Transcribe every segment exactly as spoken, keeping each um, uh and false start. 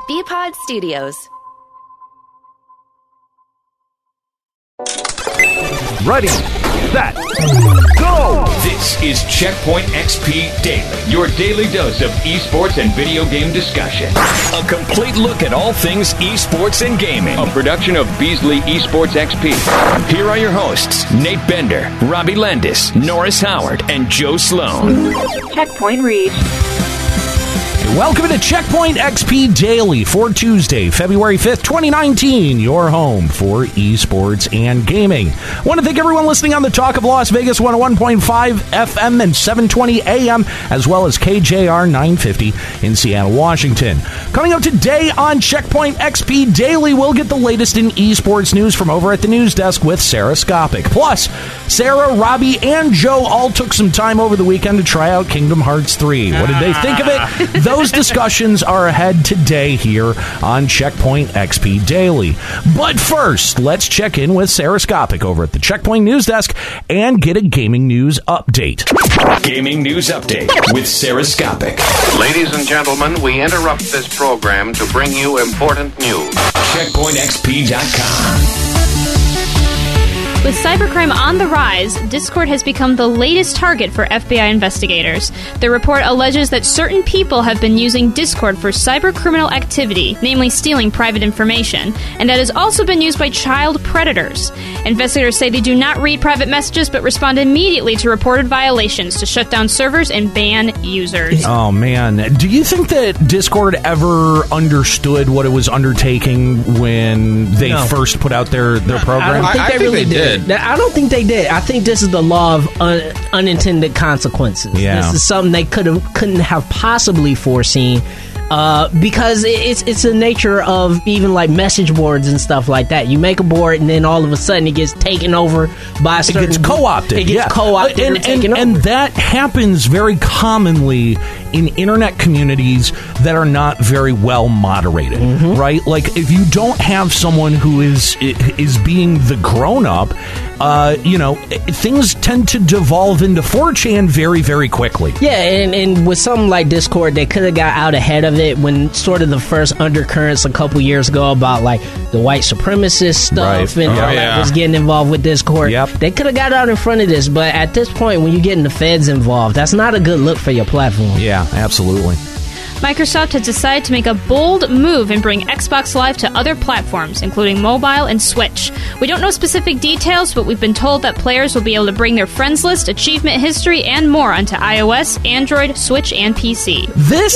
B-Pod Studios. Ready, set, go! This is Checkpoint X P Daily, your daily dose of esports and video game discussion. A complete look at all things esports and gaming. A production of Beasley Esports X P. Here are your hosts, Nate Bender, Robbie Landis, Norris Howard, and Joe Sloan. Checkpoint reached. Welcome to Checkpoint X P Daily for Tuesday, February fifth, twenty nineteen, your home for esports and gaming. I want to thank everyone listening on the Talk of Las Vegas one oh one point five F M and seven twenty A M, as well as K J R nine fifty in Seattle, Washington. Coming up today on Checkpoint X P Daily, we'll get the latest in esports news from over at the news desk with Sarah Skopic. Plus, Sarah, Robbie, and Joe all took some time over the weekend to try out Kingdom Hearts three. What did they think of it? Those discussions are ahead today here on Checkpoint X P Daily. But first, let's check in with Sarah Skopic over at the Checkpoint News Desk and get a gaming news update. Gaming news update with Sarah Skopic. Ladies and gentlemen, we interrupt this program to bring you important news. Checkpoint X P dot com. With cybercrime on the rise, Discord has become the latest target for F B I investigators. The report alleges that certain people have been using Discord for cybercriminal activity, namely stealing private information, and that has also been used by child predators. Investigators say they do not read private messages but respond immediately to reported violations to shut down servers and ban users. Oh, man. Do you think that Discord ever understood what it was undertaking when they No. first put out their, their program? I don't think I- I they think really they did. did. I don't think they did. I think this is the law of un- unintended consequences. Yeah. This is something they could have couldn't have possibly foreseen. Uh, because it- it's it's the nature of even like message boards and stuff like that. You make a board and then all of a sudden it gets taken over by a It certain gets co-opted. It gets yeah. co-opted and, and, taken and, and over. that happens very commonly in internet communities that are not very well moderated, Mm-hmm. right? Like if you don't have someone who is is being the grown up, uh, you know, things tend to devolve into four chan very, very quickly. Yeah, and, and with something like Discord, they could have got out ahead of it when sort of the first undercurrents a couple years ago about like the white supremacist stuff Right. and Oh, all yeah. that was getting involved with Discord. Yep. They could have got out in front of this, but at this point, when you're getting the feds involved, that's not a good look for your platform. Yeah, absolutely. Microsoft has decided to make a bold move and bring Xbox Live to other platforms, including mobile and Switch. We don't know specific details, but we've been told that players will be able to bring their friends list, achievement history, and more onto iOS, Android, Switch, and P C. This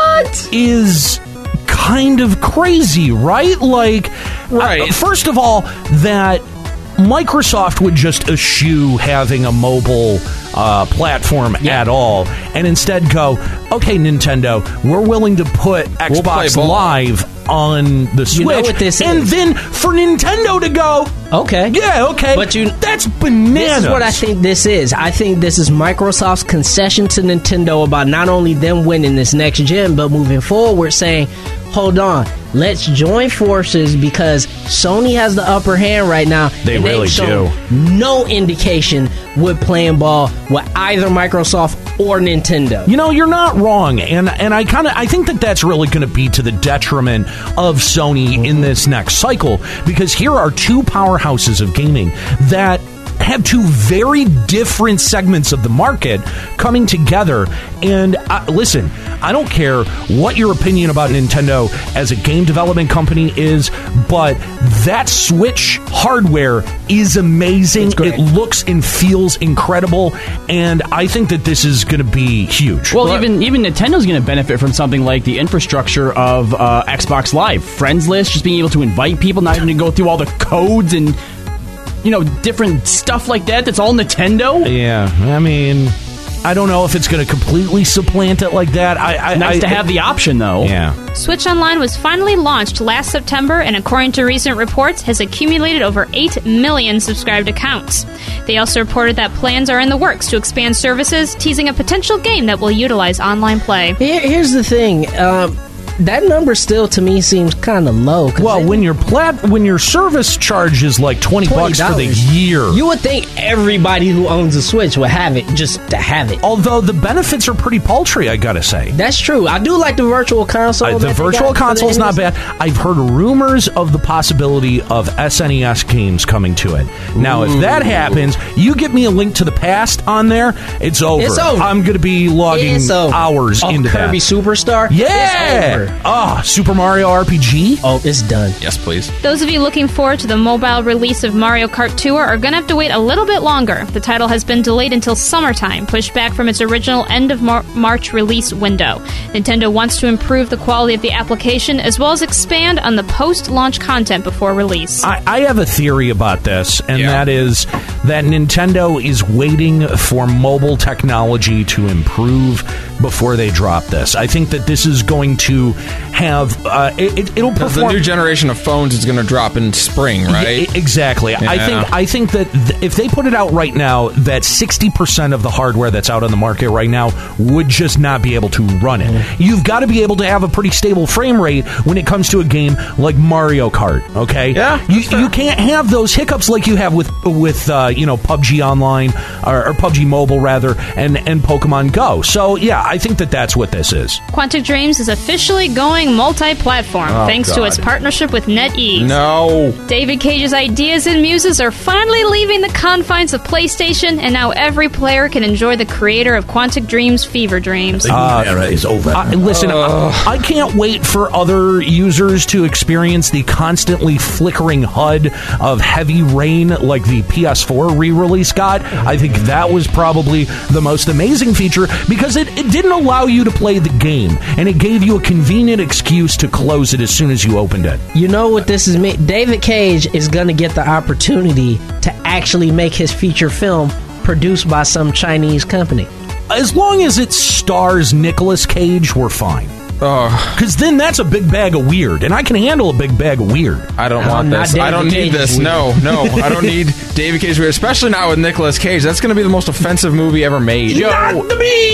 is kind of crazy, right? Like, Right. uh, first of all, that Microsoft would just eschew having a mobile uh, platform at all, and instead go, okay, Nintendo, we're willing to put We'll play Xbox ball. Live on the Switch, You know what this and is. then for Nintendo to go, Okay. yeah, okay, But you- that's bananas. This is what I think this is. I think this is Microsoft's concession to Nintendo about not only them winning this next gen, but moving forward saying, hold on, let's join forces because Sony has the upper hand right now. They and they've really shown no indication with playing ball with either Microsoft or Nintendo. You know, you're not wrong, and and I kind of I think that that's really going to be to the detriment of Sony in this next cycle, because here are two powerhouses of gaming that have two very different segments of the market coming together. And uh, listen, I don't care what your opinion about Nintendo as a game development company is, but that Switch hardware is amazing. It looks and feels incredible, and I think that this is going to be huge. Well, even even Nintendo's going to benefit from something like the infrastructure of uh, Xbox Live, friends list, just being able to invite people, not having to go through all the codes and, you know, different stuff like that. That's all Nintendo. Yeah, I mean, I don't know if it's going to completely supplant it like that. I, I Nice I, to have the option, though. Yeah. Switch Online was finally launched last September and, according to recent reports, has accumulated over eight million subscribed accounts. They also reported that plans are in the works to expand services, teasing a potential game that will utilize online play. Here, here's the thing. Um, that number still to me seems kind of low. Well, when your plat when your service charge is like twenty bucks for the year, you would think everybody who owns a Switch would have it just to have it. Although the benefits are pretty paltry, I gotta say. That's true. I do like the virtual console. Uh, the virtual console is not bad. I've heard rumors of the possibility of S N E S games coming to it. Now, Ooh. if that happens, you give me a Link to the Past on there, it's over. It's over. I'm going to be logging hours oh, into Kirby that. Superstar? Yeah! Ah, oh, Super Mario R P G? Oh, it's done. Yes, please. Those of you looking forward to the mobile release of Mario Kart Tour are going to have to wait a little bit longer. The title has been delayed until summertime, pushed back from its original end of Mar- March release window. Nintendo wants to improve the quality of the application as well as expand on the post-launch content before release. I, I have a theory about this, and yeah. that is that Nintendo is waiting for mobile technology to improve before they drop this. I think that this is going to have uh, it, it'll perform. The new generation of phones is going to drop in spring, right? Y- exactly. Yeah. I think I think that th- if they put it out right now, that sixty percent of the hardware that's out on the market right now would just not be able to run it. Mm-hmm. You've got to be able to have a pretty stable frame rate when it comes to a game like Mario Kart. Okay. Yeah. You you can't have those hiccups like you have with with uh, you know P U B G Online or, or P U B G Mobile rather, and and Pokemon Go. So yeah, I think that that's what this is. Quantic Dreams is officially going multi-platform oh, thanks God. to its partnership with NetEase. No. David Cage's ideas and muses are finally leaving the confines of PlayStation, and now every player can enjoy the creator of Quantic Dreams' Fever Dreams. The uh, era is over. Uh, listen, uh. I, I can't wait for other users to experience the constantly flickering H U D of Heavy Rain like the P S four re-release got. I think that was probably the most amazing feature because it, it didn't allow you to play the game, and it gave you a convenient excuse to close it as soon as you opened it. You know what this is? David Cage is going to get the opportunity to actually make his feature film produced by some Chinese company. As long as it stars Nicolas Cage, we're fine. Because then that's a big bag of weird, and I can handle a big bag of weird. I don't no, want this. I don't need this. No, no. I don't need David Cage weird, especially not with Nicolas Cage. That's going to be the most offensive movie ever made. Joe,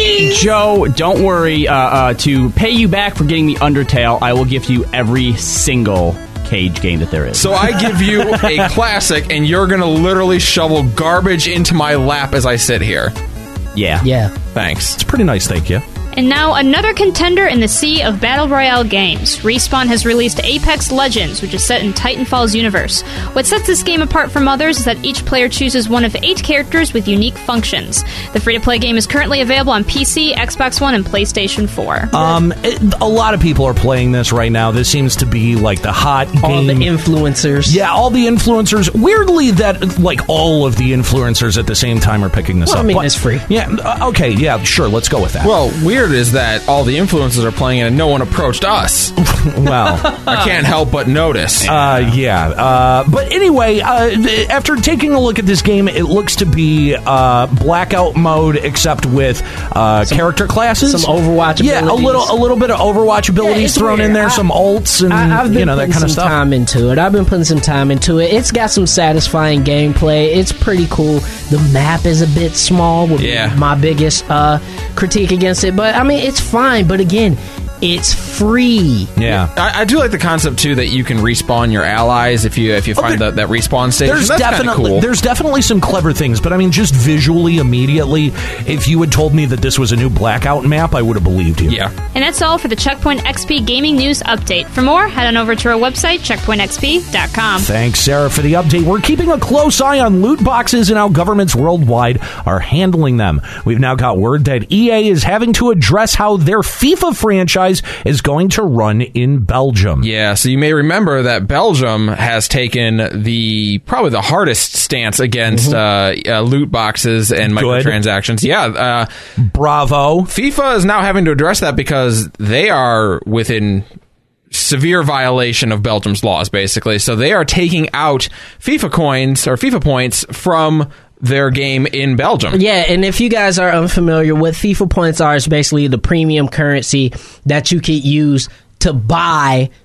Joe, don't worry. Uh, uh, to pay you back for getting the Undertale, I will give you every single Cage game that there is. So I give you a classic, and you're going to literally shovel garbage into my lap as I sit here. Yeah. Yeah. Thanks. It's pretty nice, thank you. And now another contender in the sea of Battle Royale games. Respawn has released Apex Legends, which is set in Titanfall's universe. What sets this game apart from others is that each player chooses one of eight characters with unique functions. The free-to-play game is currently available on P C, Xbox One, and PlayStation four. Um, it, a lot of people are playing this right now. This seems to be like the hot game. All the influencers. Yeah, all the influencers. Weirdly, that like all of the influencers at the same time are picking this well, up. I mean, but, it's free. Yeah, uh, okay, yeah, sure, let's go with that. Well, weird is that all the influencers are playing it and no one approached us. Well, I can't help but notice. Uh, yeah. Uh, but anyway, uh, after taking a look at this game, it looks to be uh, blackout mode, except with uh, some, character classes, some Overwatch abilities. Yeah, a little, a little bit of Overwatch abilities yeah, thrown weird. in there, I, some ults, and I, I've been you know that kind of stuff. Time into it. I've been putting some time into it. It's got some satisfying gameplay. It's pretty cool. The map is a bit small. Would yeah. be my biggest uh, critique against it, but I mean, it's fine. But again, it's free. Yeah, I, I do like the concept too that you can respawn your allies if you if you find oh, the, that respawn station. There's That's definitely cool. there's definitely some clever things, but I mean, just visually, immediately, if you had told me that this was a new blackout map, I would have believed you. Yeah, and that's all for the Checkpoint X P Gaming News Update. For more, head on over to our website, checkpoint x p dot com. Thanks, Sarah, for the update. We're keeping a close eye on loot boxes and how governments worldwide are handling them. We've now got word that E A is having to address how their FIFA franchise is going to run in Belgium. Yeah, so you may remember that Belgium has taken the probably the hardest stance against mm-hmm. uh, uh, loot boxes and microtransactions. Yeah, uh, bravo. FIFA is now having to address that because they are within severe violation of Belgium's laws, basically. So they are taking out FIFA coins or FIFA points from their game in Belgium. Yeah, and if you guys are unfamiliar, what FIFA points are is basically the premium currency that you could use to buy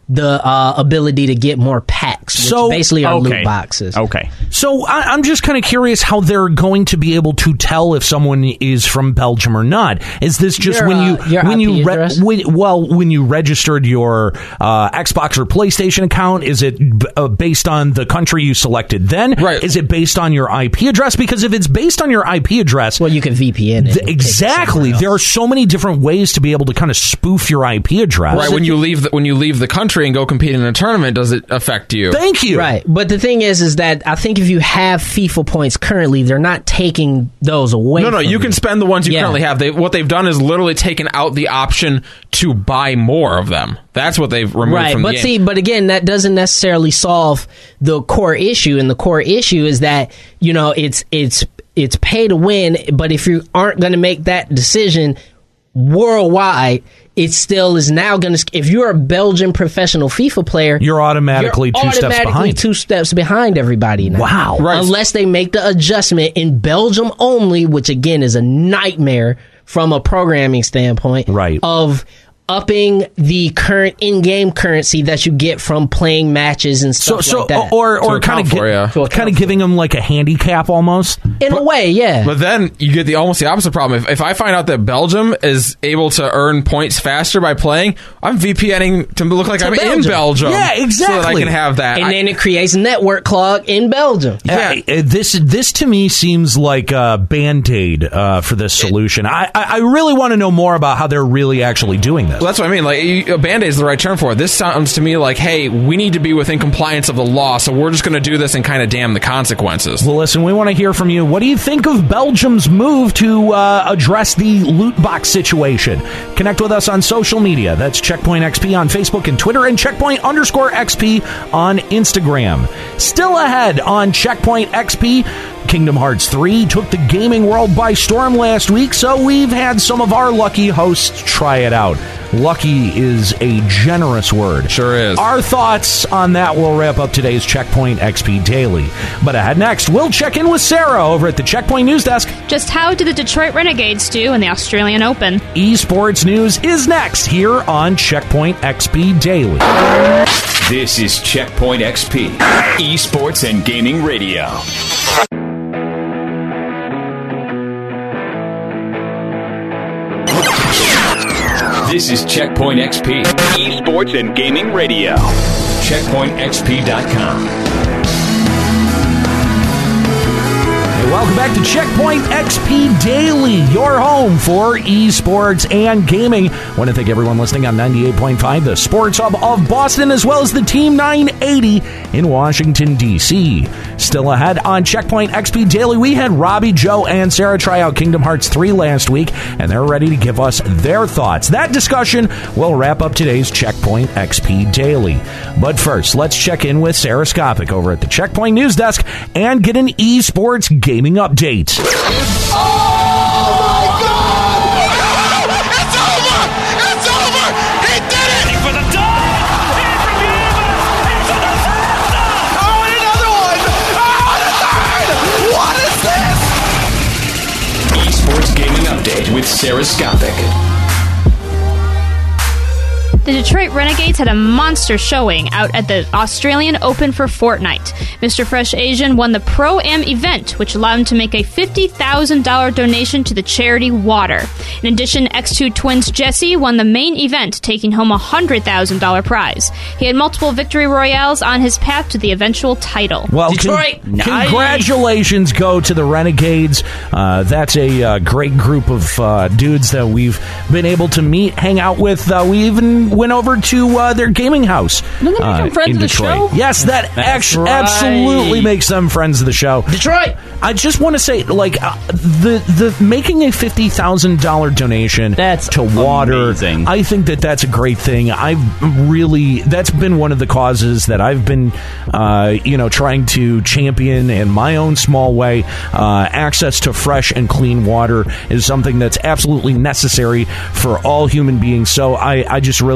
the uh, ability to get more packs, which So- basically are okay. loot boxes. Okay. So I, I'm just kind of curious how they're going to be able to tell if someone is from Belgium or not. Is this just Your, when you uh, your when I P you re- address? when, well when you registered your uh, Xbox or PlayStation account? Is it b- uh, based on the country you selected then? Right. Is it based on your I P address? Because if it's based on your I P address, Well, you can V P N it. th- and take it exactly. somewhere There are else. so many different ways to be able to kind of spoof your I P address. Right when you leave the, when you leave the country and go compete in a tournament, does it affect you? Thank you. Right, but the thing is, is that I think if you have FIFA points currently, they're not taking those away. No, no, from you can spend the ones you Yeah. currently have. They, what they've done is literally taken out the option to buy more of them. That's what they've removed Right, from the but game. see, but again, that doesn't necessarily solve the core issue, and the core issue is that you know it's it's it's pay to win, but if you aren't going to make that decision worldwide, it still is now going to. If you're a Belgian professional FIFA player, You're automatically you're two steps automatically behind. two steps behind everybody now. Wow. Right. Unless they make the adjustment in Belgium only, which again is a nightmare from a programming standpoint. Right. Of upping the current in-game currency that you get from playing matches and So, stuff so like that. or or To kind of account for ya. To account kind of for giving them like a handicap almost. in a way, yeah. But then you get the almost the opposite problem. If, if I find out that Belgium is able to earn points faster by playing, I'm VPNing to look like To I'm in Belgium. Belgium. Yeah, So that I exactly. can have that. and I- then it creates a network clog in Belgium. Yeah. Uh, uh, this this to me seems like a band-aid uh, for this solution. I, I, I really want to know more about how they're really actually doing this. Well, that's what I mean. Like, you- a Band-Aid is the right term for it. This sounds to me like, hey, we need to be within compliance of the law, so we're just going to do this and kind of damn the consequences. Well, listen, we want to hear from you. What do you think of Belgium's move to uh, address the loot box situation? Connect with us on social media. That's Checkpoint X P on Facebook and Twitter, and Checkpoint underscore X P on Instagram. Still ahead on Checkpoint X P, Kingdom Hearts three took the gaming world by storm last week, so we've had some of our lucky hosts try it out. Lucky is a generous word. Sure is. Our thoughts on that will wrap up today's Checkpoint X P Daily. But ahead next, we'll check in with Sarah over at the Checkpoint News Desk. Just how did the Detroit Renegades do in the Australian Open? Esports news is next here on Checkpoint X P Daily. This is Checkpoint X P, Esports and Gaming Radio. This is Checkpoint X P, Esports and Gaming Radio. checkpoint x p dot com. Hey, welcome back to Checkpoint X P Daily, your home for esports and gaming. I want to thank everyone listening on ninety-eight point five, the Sports Hub of Boston, as well as the Team nine eighty in Washington, D C Still ahead on Checkpoint X P Daily, we had Robbie, Joe, and Sarah try out Kingdom Hearts three last week, and they're ready to give us their thoughts. That discussion will wrap up today's Checkpoint X P Daily. But first, let's check in with Sarah Skopic over at the Checkpoint News Desk and get an esports gaming update. Esports Gaming Update with Sarah Skopic. The Detroit Renegades had a monster showing out at the Australian Open for Fortnite. Mister Fresh Asian won the Pro-Am event, which allowed him to make a fifty thousand dollars donation to the charity Water. In addition, X two Twins Jesse won the main event, taking home a one hundred thousand dollars prize. He had multiple victory royales on his path to the eventual title. Well, Detroit! con- congratulations go to the Renegades. Uh, that's a uh, great group of uh, dudes that we've been able to meet, hang out with. Uh, we even went over to uh, their gaming house Didn't they uh, become friends in of the Detroit. show? Yes, that act- right. absolutely makes them friends of the show. Detroit! I just want to say, like, uh, the the making a fifty thousand dollar donation That's to Water. amazing. I think that that's a great thing. I've really that's been one of the causes that I've been, uh, you know, trying to champion in my own small way. Uh, access to fresh and clean water is something that's absolutely necessary for all human beings. So I, I just really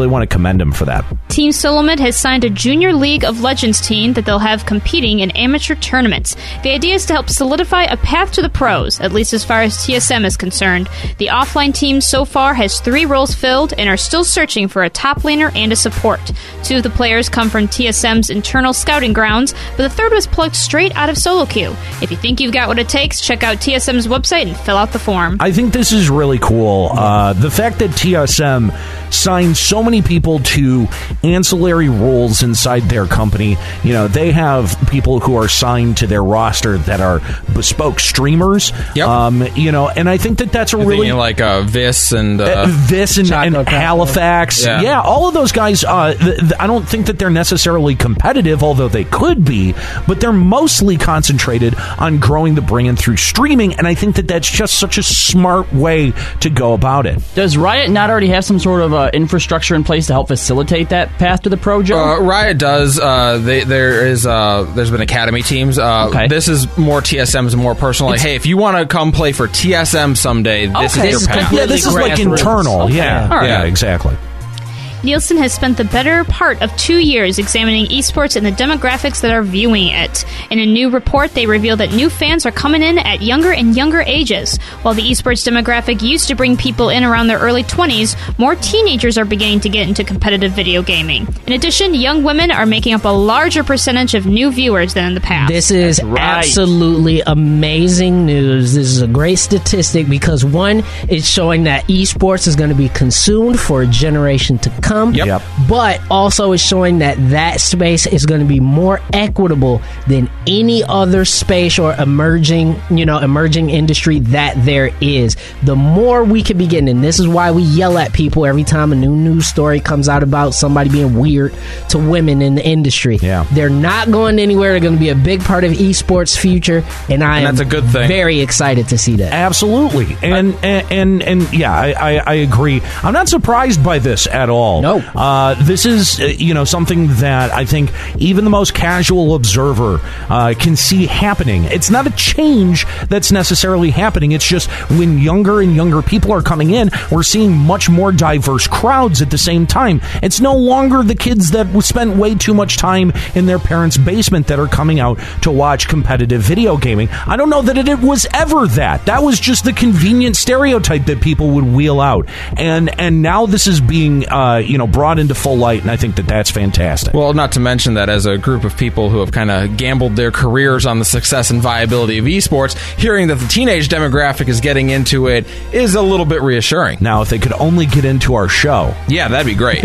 want to commend them for that. Team Solomid has signed a Junior League of Legends team that they'll have competing in amateur tournaments. The idea is to help solidify a path to the pros, at least as far as T S M is concerned. The offline team so far has three roles filled and are still searching for a top laner and a support. Two of the players come from T S M's internal scouting grounds, but the third was plucked straight out of solo queue. If you think you've got what it takes, check out T S M's website and fill out the form. I think this is really cool. Uh, the fact that T S M signed so many people to ancillary roles inside their company. You know, they have people who are signed to their roster that are bespoke streamers. Yep. Um, you know, and I think that that's a You're really... like uh, Vis and... Uh, Uh, Vis and, and Choco Taco. Halifax. Yeah. Yeah. all of those guys, uh, th- th- I don't think that they're necessarily competitive, although they could be, but they're mostly concentrated on growing the brand through streaming, and I think that that's just such a smart way to go about it. Does Riot not already have some sort of uh, infrastructure in place to help facilitate that path to the pro, Joe? Uh, Riot does. Uh, they, there is. Uh, there's been academy teams. Uh, Okay. This is more T S M's more personal. Like, hey, if you want to come play for T S M someday, this Okay. is This your is path. Yeah, this is like grassroots. internal. Okay. Yeah, All right. yeah, exactly. Nielsen has spent the better part of two years examining esports and the demographics that are viewing it. In a new report, they reveal that new fans are coming in at younger and younger ages. While the esports demographic used to bring people in around their early twenties, more teenagers are beginning to get into competitive video gaming. In addition, young women are making up a larger percentage of new viewers than in the past. This is right. absolutely amazing news. This is a great statistic because, one, it's showing that esports is going to be consumed for a generation to come. Yep. Yep. But also it's showing that that space is going to be more equitable than any other space or emerging, you know, emerging industry that there is. The more we can be getting, and this is why we yell at people every time a new news story comes out about somebody being weird to women in the industry. Yeah. They're not going anywhere. They're going to be a big part of esports future, and I And am that's a good thing. very excited to see that. Absolutely, and and and, and yeah, I, I, I agree. I'm not surprised by this at all. No. uh, this is uh, you know something that I think even the most casual observer uh, can see happening. It's not a change that's necessarily happening. It's just when younger and younger people are coming in, we're seeing much more diverse crowds at the same time. It's no longer the kids that spent way too much time in their parents' basement that are coming out to watch competitive video gaming. I don't know that it, it was ever that. That was just the convenient stereotype that people would wheel out, and and now this is being uh, you know brought into full light, and I think that that's fantastic. Well, not to mention that as a group of people who have kind of gambled their careers on the success and viability of esports, hearing that the teenage demographic is getting into it is a little bit reassuring. Now, if they could only get into our show. Yeah, that'd be great.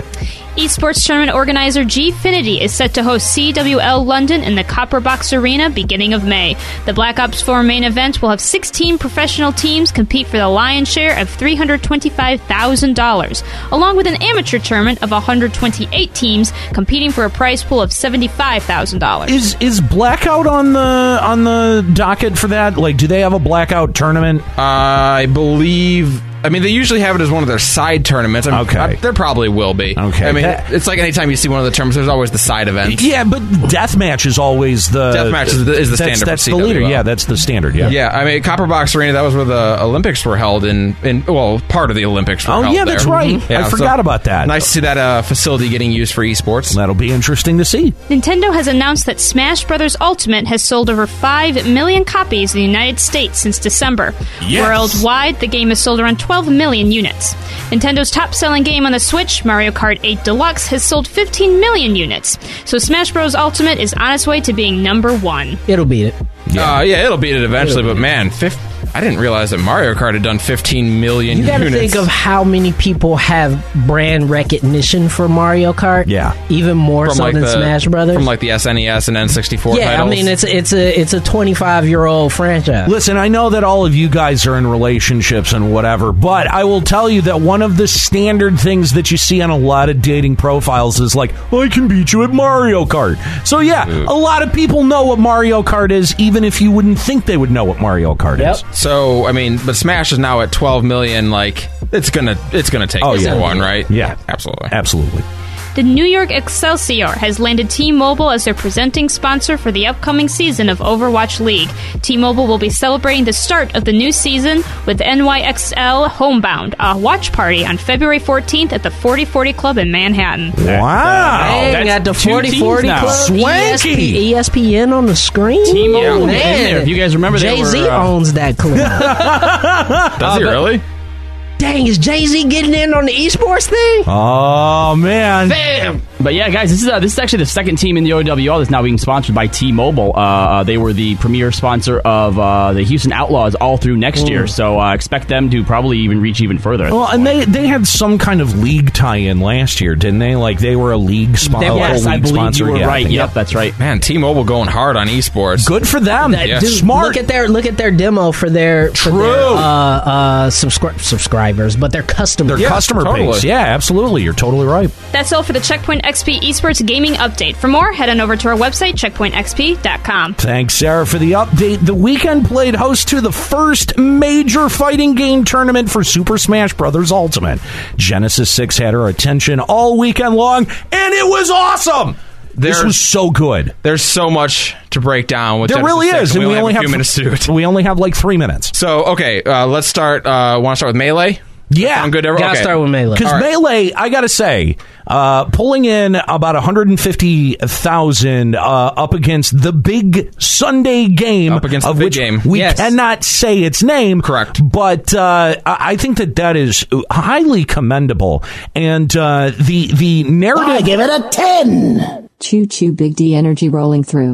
Esports tournament organizer Gfinity is set to host C W L London in the Copper Box Arena beginning of May. The Black Ops four main event will have sixteen professional teams compete for the lion's share of three hundred twenty-five thousand dollars, along with an amateur tournament of one hundred twenty-eight teams competing for a prize pool of seventy-five thousand dollars. Is is Blackout on the on the docket for that? Like, do they have a Blackout tournament? I believe. I mean, they usually have it as one of their side tournaments. I mean, Okay. I, there probably will be. Okay. I mean, That- it's like anytime you see one of the tournaments, there's always the side event. Yeah, but deathmatch is always the Deathmatch is the- is the that's, standard for That's C the W L. leader. Yeah, that's the standard. Yeah. Yeah, I mean, Copper Box Arena, that was where the Olympics were held in, in well, part of the Olympics were Oh, held yeah, there. that's right. Yeah, I so forgot about that. Nice to see that uh, facility getting used for esports. That'll be interesting to see. Nintendo has announced that Smash Bros. Ultimate has sold over five million copies in the United States since December. Yes. Worldwide, the game has sold around twelve million units. Nintendo's top-selling game on the Switch, Mario Kart eight Deluxe, has sold fifteen million units. So Smash Bros. Ultimate is on its way to being number one. It'll beat it. Yeah, uh, yeah it'll beat it eventually, but man, fif- I didn't realize that Mario Kart had done fifteen million You got to units. think of how many people have brand recognition for Mario Kart. Yeah. even more from so like than the, Smash Brothers. From like the S N E S and N sixty-four yeah, titles. I mean it's it's a it's a twenty-five year old franchise. Listen, I know that all of you guys are in relationships and whatever, but I will tell you that one of the standard things that you see on a lot of dating profiles is like, I can beat you at Mario Kart. So yeah, a lot of people know what Mario Kart is, even if you wouldn't think they would know what Mario Kart Yep. is. So, I mean, but Smash is now at twelve million. Like, it's gonna, it's gonna take Oh, number yeah. one, right? Yeah. absolutely. Absolutely. The New York Excelsior has landed T-Mobile as their presenting sponsor for the upcoming season of Overwatch League. T-Mobile will be celebrating the start of the new season with N Y X L Homebound, a watch party on February fourteenth at the forty forty Club in Manhattan. Wow. Dang, at the forty forty Club, Swanky. E S P N on the screen. T-Mobile Man. in there. If you guys remember, they Jay-Z were, uh, owns that club. Does he really? Dang, is Jay-Z getting in on the esports thing? Oh, man. Damn. But yeah, guys, this is uh, this is actually the second team in the O W L that's now being sponsored by T-Mobile. Uh, uh, they were the premier sponsor of uh, the Houston Outlaws all through next year, so uh, expect them to probably even reach even further. Well, and they, they had some kind of league tie-in last year, didn't they? Like, they were a league, spo- They- a yes, league I believe sponsor. you were Yeah, I right. think- Yep, that's right. Man, T-Mobile going hard on esports. Good for them. That- Yeah. dude, Smart. Look at their look at their demo for their for True. their, uh, uh, subscri- subscribers, but their customers. Their Yeah, customer totally. base. Yeah, absolutely. You're totally right. That's all for the Checkpoint X P Esports Gaming Update. For more, head on over to our website, checkpoint x p dot com. Thanks, Sarah, for the update. The Weekend played host to the first major fighting game tournament for Super Smash Bros. Ultimate. Genesis six had our attention all weekend long, and it was awesome! This There- was so good. There's so much to break down with There Genesis really six, is, and we only have a few th- minutes to do it. We only have like three minutes. So, okay, uh, let's start. Uh, want to start with Melee? Yeah. Sound good? to- Gotta okay. start with Melee. Because All right. Melee, I gotta say, uh, pulling in about one hundred fifty thousand uh, up against the big Sunday game, Up against the of big which game. we Yes. cannot say its name. Correct. But uh, I I think that that is highly commendable. And uh, the the narrative... I give it a ten! Choo choo, Big D energy rolling through.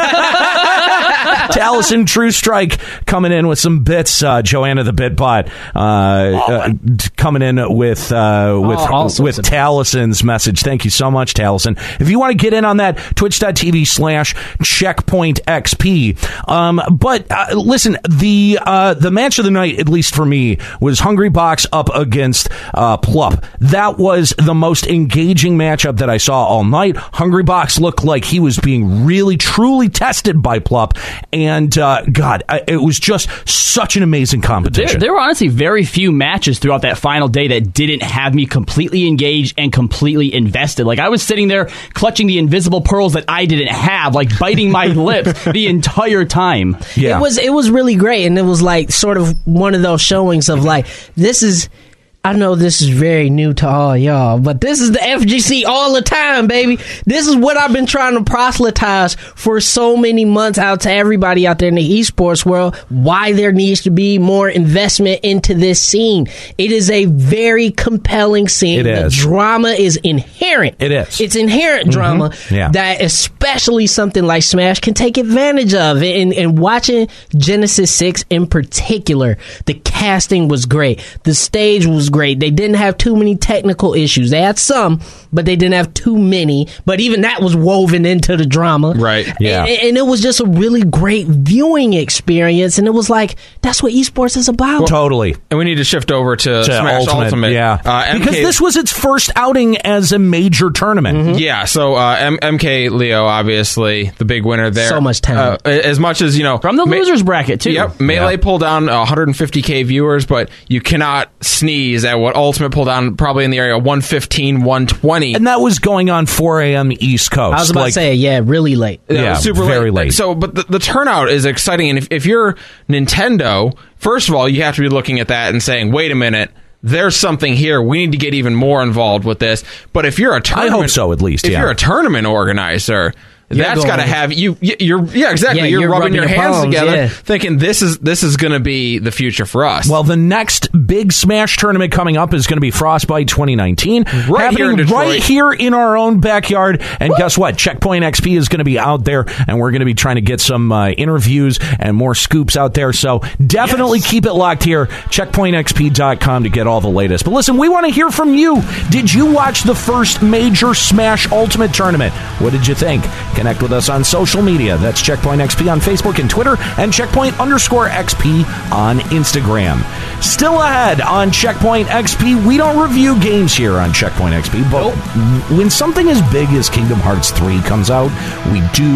Taliesin True Strike coming in with some bits. Uh, Joanna the Bitbot uh, uh, coming in with uh, with all sorts with of Taliesin's message. Thank you so much, Taliesin. If you want to get in on that, twitch.tv slash checkpoint XP. Um, but uh, listen, the uh, the match of the night, at least for me, was Hungry Box up against uh, Plup. That was the most engaging matchup that I saw all night. Hungry Box looked like he was being really, truly tested by Plup. And, uh, God, I, it was just such an amazing There, competition. there were honestly very few matches throughout that final day that didn't have me completely engaged and completely invested. Like, I was sitting there clutching the invisible pearls that I didn't have, like biting my lips the entire time. Yeah. It was it was really great, and it was like sort of one of those showings of like, this is, I know this is very new to all y'all, but this is the F G C all the time, baby. This is what I've been trying to proselytize for so many months out to everybody out there in the esports world, why there needs to be more investment into this scene. It is a very compelling scene. It The is. drama is inherent. It is. It's inherent drama Yeah. that especially something like Smash can take advantage of. And, and watching Genesis six in particular, the casting was great. The stage was great. They didn't have too many technical issues. They had some, but they didn't have too many. But even that was woven into the drama. Right. Yeah. And, and it was just a really great viewing experience. And it was like, that's what esports is about. Totally. And we need to shift over to, To Smash Ultimate. yeah. Uh, M K, because this was its first outing as a major tournament. Yeah, so uh, M- MK Leo, obviously, the big winner there. So much talent. Uh, as much as, you know... From the Ma- losers bracket, too. Yep, Melee Yeah. pulled down one hundred fifty K viewers, but you cannot sneeze at what Ultimate pulled down probably in the area of one fifteen, one twenty. And that was going on four a.m. East Coast. I was about Like, to say, yeah, really late. That Yeah, was super very late. So, but the, the turnout is exciting, and if, if you're Nintendo, first of all, you have to be looking at that and saying, wait a minute, there's something here. We need to get even more involved with this. But if you're a tournament... hope so, at least, If yeah. you're a tournament organizer... That's going- got to have you. you- You're yeah, exactly. Yeah, you're, you're rubbing, rubbing your your hands palms, together, yeah. thinking this is this is going to be the future for us. Well, the next big Smash tournament coming up is going to be Frostbite twenty nineteen. Right here in happening Detroit. right here in our own backyard. And guess what? Checkpoint X P is going to be out there, and we're going to be trying to get some uh, interviews and more scoops out there. So definitely Yes. keep it locked here. checkpoint x p dot com to get all the latest. But listen, we want to hear from you. Did you watch the first major Smash Ultimate tournament? What did you think? Connect with us on social media. That's Checkpoint X P on Facebook and Twitter, and Checkpoint underscore X P on Instagram. Still ahead on Checkpoint X P, we don't review games here on Checkpoint X P, but when something as big as Kingdom Hearts three comes out, we do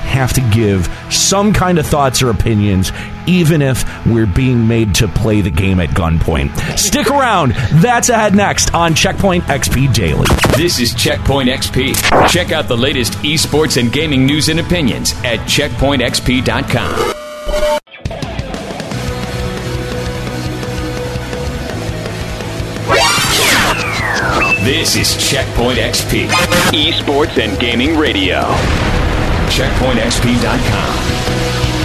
have to give some kind of thoughts or opinions, even if we're being made to play the game at gunpoint. Stick around. That's ahead next on Checkpoint X P Daily. This is Checkpoint X P. Check out the latest esports and gaming news and opinions at checkpoint x p dot com. This is Checkpoint X P, esports and gaming radio. checkpoint x p dot com.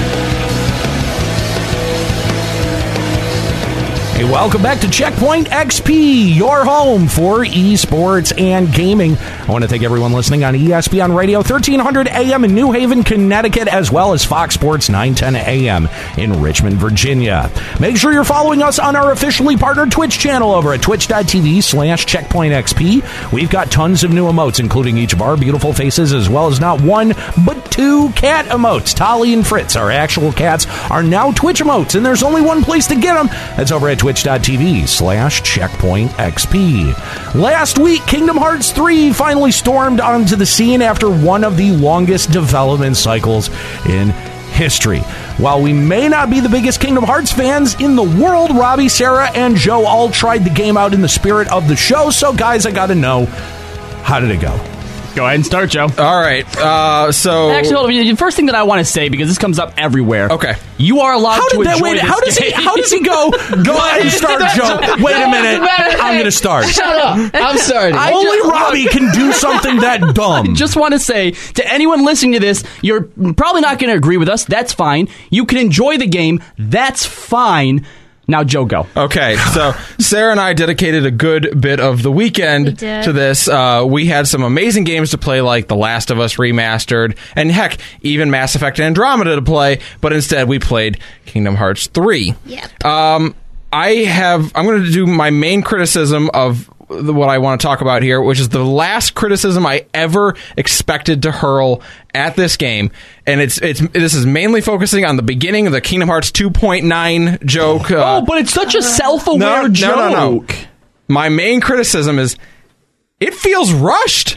Hey, welcome back to Checkpoint X P, your home for esports and gaming. I want to thank everyone listening on E S P N Radio thirteen hundred A M in New Haven, Connecticut, as well as Fox Sports nine ten A M in Richmond, Virginia. Make sure you're following us on our officially partnered Twitch channel over at twitch dot t v slash checkpoint x p. We've got tons of new emotes, including each of our beautiful faces, as well as not one, but two cat emotes. Tolly and Fritz, our actual cats, are now Twitch emotes, and there's only one place to get them. That's over at twitch dot t v slash checkpoint x p. Last week, Kingdom Hearts three finally stormed onto the scene after one of the longest development cycles in history. While we may not be the biggest Kingdom Hearts fans in the world, Robbie, Sarah, and Joe all tried the game out in the spirit of the show. So, guys, I gotta know, how did it go? Go ahead and start, Joe. All right. Uh, so Actually, hold on. The first thing that I want to say, because this comes up everywhere. Okay. You are allowed How to did that? enjoy Wait, this how does he? game. How does he go? Go ahead and start, Joe. Wait a minute. I'm going to start. Shut up. I'm sorry. I Only just- Robbie can do something that dumb. I just want to say to anyone listening to this, you're probably not going to agree with us. That's fine. You can enjoy the game. That's fine. Now, Joe, go. Okay, so Sarah and I dedicated a good bit of the We weekend did. to this. Uh, we had some amazing games to play, like The Last of Us Remastered, and heck, even Mass Effect Andromeda to play, but instead we played Kingdom Hearts three. Yep. Um, I have, I'm going to do my main criticism of the- what I want to talk about here, which is the last criticism I ever expected to hurl at this game, and it's it's this is mainly focusing on the beginning of the Kingdom Hearts two point nine joke. Uh, Oh, but it's such a self-aware no, joke. no, no, no. My main criticism is it feels rushed.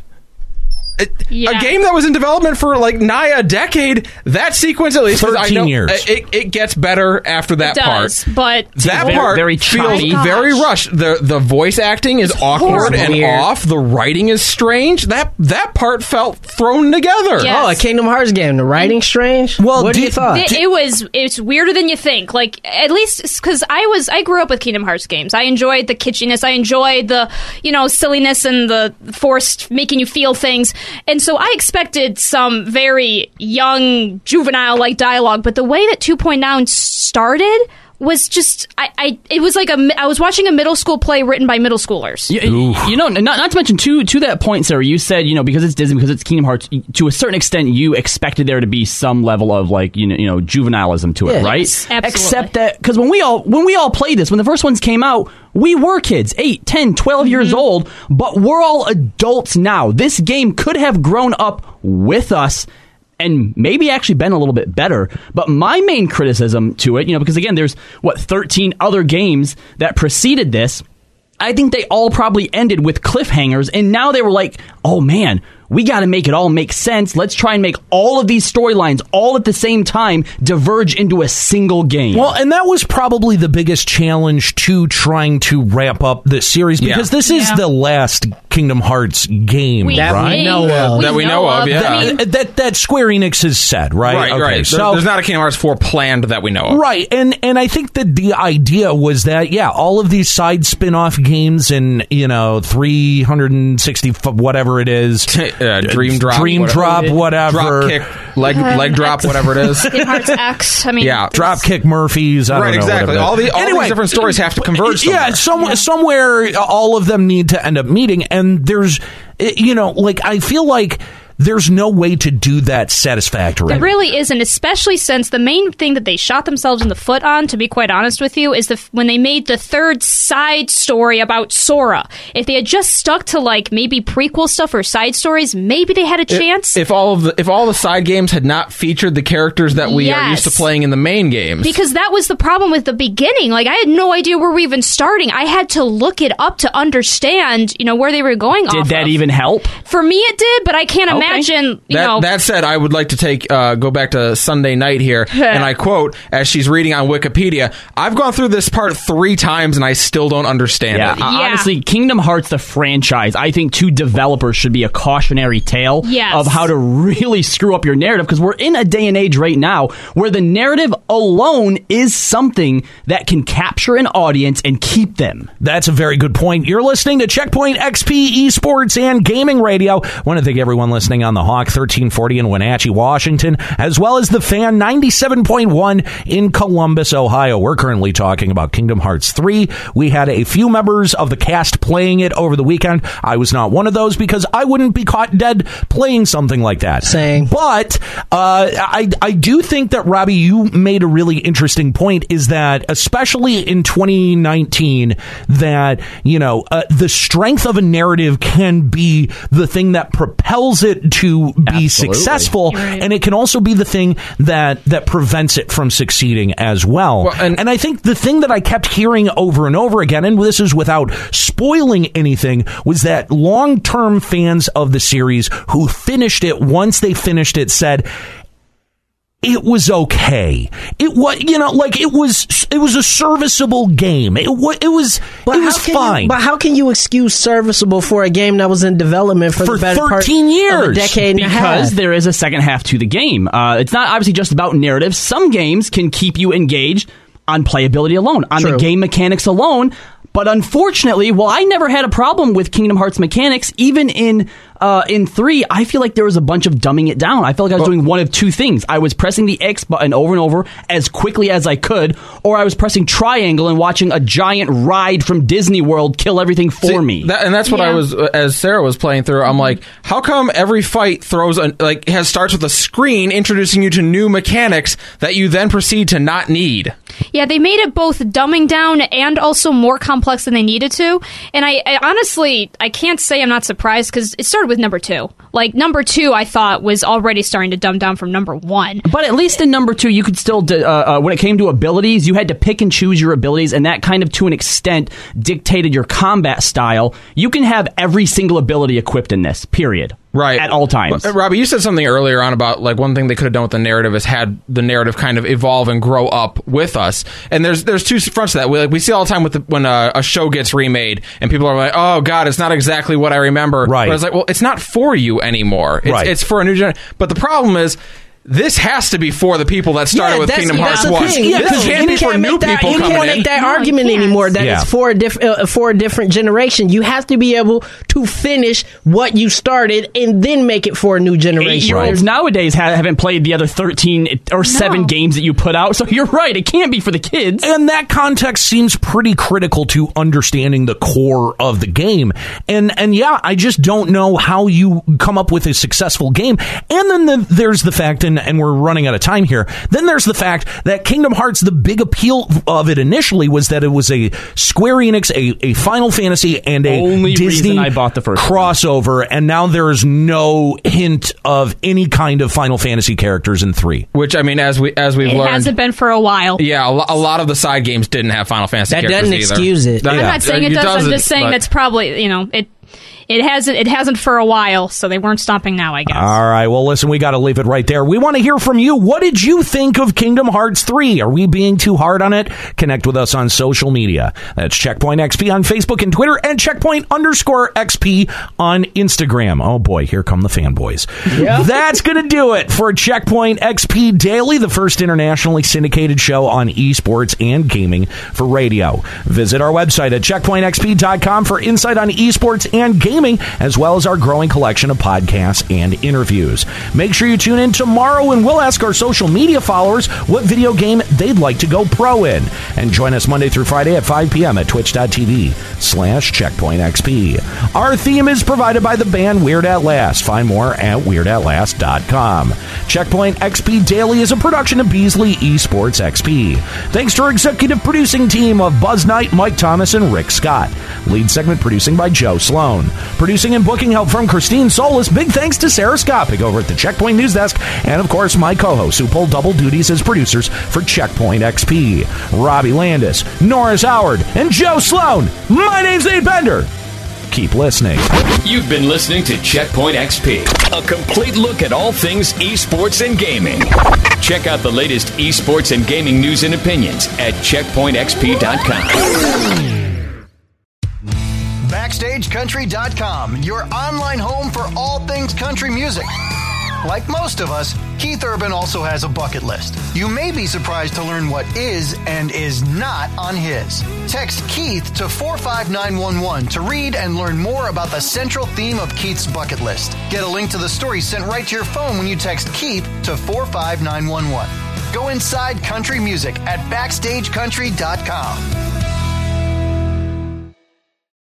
It, Yeah. A game that was in development for like nigh a decade, that sequence at least, 'cause I thirteen know, years. It, it gets better after that It does, part. but That very- part very feels choppy. very Gosh. rushed. The the voice acting is awkward horrible. and Weird. off. The writing is strange. That that part felt thrown together. Yeah. Oh, a Kingdom Hearts game. The writing strange? Well, what do you did- thought? It, it was it's weirder than you think. Like at least because I was I grew up with Kingdom Hearts games. I enjoyed the kitschiness. I enjoyed the you know silliness and the forced making you feel things. And so I expected some very young juvenile like dialogue. But the way that two point nine started was just I, I it was like a mi- I was watching a middle school play written by middle schoolers. You, you know, not, not to mention, to to that point, Sarah, you said, you know, because it's Disney, because it's Kingdom Hearts, to a certain extent, you expected there to be some level of, like, you know, you know juvenilism to it, Yeah. right? Yes, absolutely. Except that, because when we all when we all played this, when the first ones came out, we were kids, eight, ten, twelve years old, but we're all adults now. This game could have grown up with us and maybe actually been a little bit better. But my main criticism to it, you know, because again, there's, what, thirteen other games that preceded this. I think they all probably ended with cliffhangers, and now they were like, oh man, we got to make it all make sense. Let's try and make all of these storylines all at the same time diverge into a single game. Well, and that was probably the biggest challenge to trying to wrap up this series, because Yeah. this is Yeah. the last Kingdom Hearts game, We That we right? know of. That we know of, yeah. I mean, Uh, that that Square Enix has said, right? Right, Okay, right. There- So there's not a Kingdom Hearts four planned that we know of. right, and and I think that the idea was that yeah, all of these side spin-off games and you know three hundred sixty f- whatever it is, Uh, Dream Drop, Dream whatever. Drop, whatever, Drop kick, leg leg drop, whatever it is. Kingdom Hearts X. I mean, Yeah. Dropkick Murphys. I Right, don't know, exactly. whatever. All the all Anyway, these different stories have to converge. Yeah, somewhere. some, somewhere uh, all of them need to end up meeting, and there's, uh, you know, like I feel like there's no way to do that satisfactorily. There really isn't, especially since the main thing that they shot themselves in the foot on, to be quite honest with you, is the when they made the third side story about Sora. If they had just stuck to like maybe prequel stuff or side stories, maybe they had a chance. If all of the if all the side games had not featured the characters that we are used to Yes. playing in the main games, because that was the problem with the beginning. Like, I had no idea where we were even starting. I had to look it up to understand, you know, where they were going Did off that of. even help? For me, it did, but I can't Okay. imagine, you that, know. That said, I would like to take uh, go back to Sunday night here, and I quote, as she's reading on Wikipedia, I've gone through this part three times, and I still don't understand yeah, it. Yeah. Yeah. Honestly, Kingdom Hearts, the franchise, I think to developers should be a cautionary tale Yes. of how to really screw up your narrative, because we're in a day and age right now where the narrative alone is something that can capture an audience and keep them. That's a very good point. You're listening to Checkpoint X P Esports and Gaming Radio. I want to thank everyone listening on the Hawk thirteen forty in Wenatchee, Washington, as well as the Fan ninety-seven point one in Columbus, Ohio. We're currently talking about Kingdom Hearts three. We had a few members of the cast playing it over the weekend. I was not one of those because I wouldn't be caught dead playing something like that. Same. But uh, I, I do think that, Robbie, you made a really interesting point, is that especially in twenty nineteen, that, you know, uh, the strength of a narrative can be the thing that propels it to be Absolutely. successful, Right. and it can also be the thing that that prevents it from succeeding as well. Well, and- and I think the thing that I kept hearing over and over again, and this is without spoiling anything, was that long-term fans of the series who finished it, once they finished it, said it was okay. It was, you know, like it was, it was a serviceable game. It was, it was, But it was how can fine. You, but how can you excuse serviceable for a game that was in development for, For the better part thirteen years. of a decade and a half? Because there is a second half to the game. Uh, it's not obviously just about narrative. Some games can keep you engaged on playability alone, on True. the game mechanics alone. But unfortunately, while I never had a problem with Kingdom Hearts mechanics, even in uh, in three, I feel like there was a bunch of dumbing it down. I felt like I was doing one of two things. I was pressing the X button over and over as quickly as I could, or I was pressing triangle and watching a giant ride from Disney World kill everything for See, me. that, and that's what Yeah. I was, as Sarah was playing through, I'm like, how come every fight throws, a, like, has starts with a screen introducing you to new mechanics that you then proceed to not need? Yeah, they made it both dumbing down and also more complex than they needed to. And I, I honestly, I can't say I'm not surprised because it started with number two. Like, number two, I thought, was already starting to dumb down from number one. But at least in number two, you could still, uh, uh, when it came to abilities, you had to pick and choose your abilities, and that kind of, to an extent, dictated your combat style. You can have every single ability equipped in this, period. Right. At all times. Uh, Robbie, you said something earlier on about, like, one thing they could have done with the narrative is had the narrative kind of evolve and grow up with us. And there's there's two fronts to that. We, like, we see all the time with the, when a, a show gets remade and people are like, oh, God, it's not exactly what I remember. Right. But it's like, well, it's not for you anymore. It's, Right. it's for a new generation. But the problem is, this has to be for the people that started Yeah, with that's- Kingdom that's Hearts the one. thing. Yeah, This 'cause can't you be for can't new make that, people you coming can't in. make that No, you argument can't. anymore that Yeah. it's for a, diff- uh, for a different generation. You have to be able to finish what you started and then make it for a new generation. Eight-year-olds nowadays ha- haven't played the other thirteen or seven No. games that you put out, so you're right. It can't be for the kids. And that context seems pretty critical to understanding the core of the game. And and yeah, I just don't know how you come up with a successful game. And then the, there's the fact, and, and we're running out of time here, then there's the fact that Kingdom Hearts, the big appeal of it initially was that it was a Square Enix, a, a Final Fantasy, and a Only Disney reason I bought the first one. crossover, and now there's no hint of any kind of Final Fantasy characters in three. Which, I mean, as, we, as we've It learned... hasn't been for a while. Yeah, a, lo- a lot of the side games didn't have Final Fantasy That characters doesn't either. excuse it. That- I'm not saying it, does. I'm doesn't, just saying but- that's probably, you know, it it hasn't it hasn't for a while, so they weren't stopping now, I guess. All right. Well, listen, we got to leave it right there. We want to hear from you. What did you think of Kingdom Hearts three? Are we being too hard on it? Connect with us on social media. That's Checkpoint X P on Facebook and Twitter, and Checkpoint underscore X P on Instagram. Oh, boy. Here come the fanboys. That's going to do it for Checkpoint X P Daily, the first internationally syndicated show on esports and gaming for radio. Visit our website at checkpoint x p dot com for insight on esports and gaming, as well as our growing collection of podcasts and interviews. Make sure you tune in tomorrow when we'll ask our social media followers what video game they'd like to go pro in. And join us Monday through Friday at five p.m. at twitch.tv slash checkpointxp. Our theme is provided by the band Weird At Last. Find more at weird at last dot com. Checkpoint X P Daily is a production of Beasley Esports X P. Thanks to our executive producing team of Buzz Knight, Mike Thomas, and Rick Scott. Lead segment producing by Joe Sloan. Producing and booking help from Christine Solis. Big thanks to Sarah Skopik over at the Checkpoint News Desk. And, of course, my co-hosts who pull double duties as producers for Checkpoint X P. Robbie Landis, Norris Howard, and Joe Sloan. My name's Nate Bender. Keep listening. You've been listening to Checkpoint X P, a complete look at all things esports and gaming. Check out the latest esports and gaming news and opinions at checkpoint x p dot com. backstage country dot com, your online home for all things country music. Like most of us, Keith Urban also has a bucket list. You may be surprised to learn what is and is not on his. Text Keith to four five nine one one to read and learn more about the central theme of Keith's bucket list. Get a link to the story sent right to your phone when you text Keith to four five nine one one. Go inside country music at backstage country dot com.